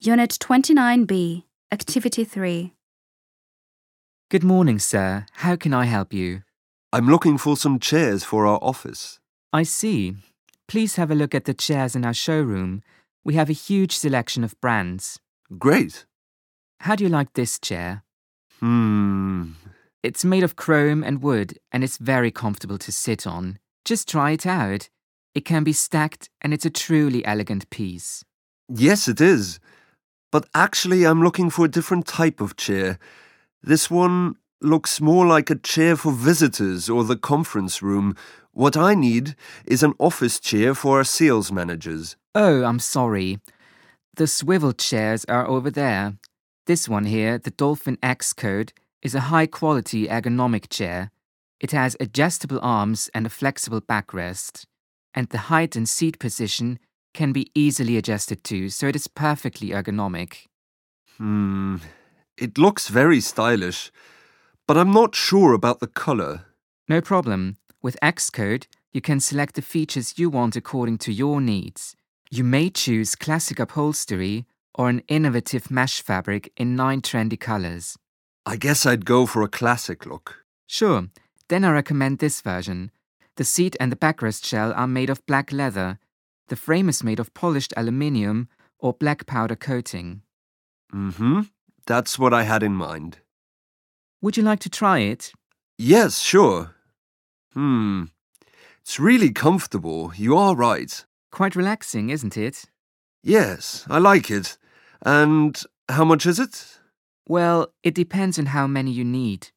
Unit 29B, Activity 3. Good morning, sir. How can I help you? I'm looking for some chairs for our office. I see. Please have a look at the chairs in our showroom. We have a huge selection of brands. Great. How do you like this chair? Hmm. It's made of chrome and wood, and it's very comfortable to sit on. Just try it out. It can be stacked, and it's a truly elegant piece. Yes, it is. But actually, I'm looking for a different type of chair. This one looks more like a chair for visitors or the conference room. What I need is an office chair for our sales managers. Oh, I'm sorry. The swivel chairs are over there. This one here, the Dolphin X Code, is a high-quality ergonomic chair. It has adjustable arms and a flexible backrest. And the height and seat position can be easily adjusted too, so it is perfectly ergonomic. It looks very stylish, but I'm not sure about the color. No problem. With Xcode, you can select the features you want according to your needs. You may choose classic upholstery or an innovative mesh fabric in 9 trendy colors. I guess I'd go for a classic look. Sure, then I recommend this version. The seat and the backrest shell are made of black leather. The frame is made of polished aluminium or black powder coating. That's what I had in mind. Would you like to try it? Yes, sure. It's really comfortable. You are right. Quite relaxing, isn't it? Yes, I like it. And how much is it? Well, it depends on how many you need.